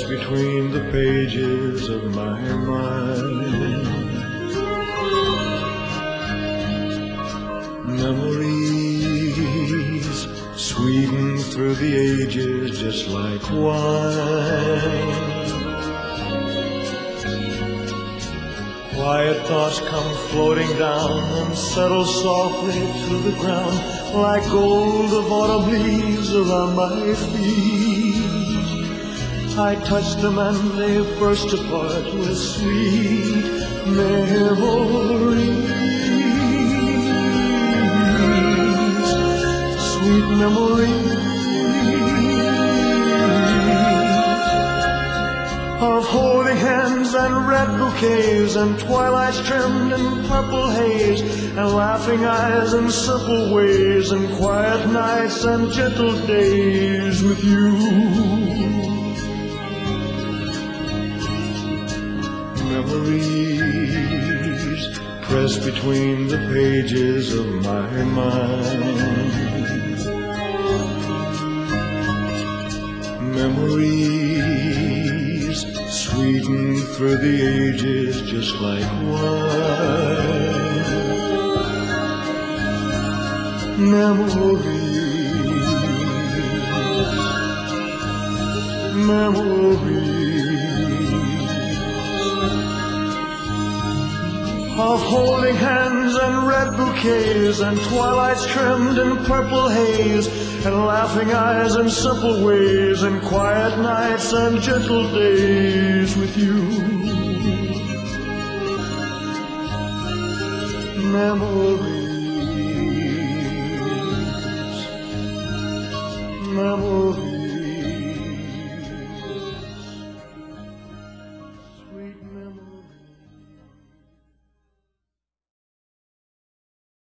between the pages of my mind. Memories sweeten through the ages just like wine. Quiet thoughts come floating down and settle softly to the ground like gold of autumn leaves around my feet. I touch them and they burst apart with sweet memories. Sweet memories of holding hands and red bouquets and twilights trimmed in purple haze and laughing eyes and simple ways and quiet nights and gentle days with you. Memories press between the pages of my mind. Memories sweeten through the ages just like wine. Memories, of holding hands and red bouquets and twilights trimmed in purple haze and laughing eyes and simple ways and quiet nights and gentle days with you. Memories, memories.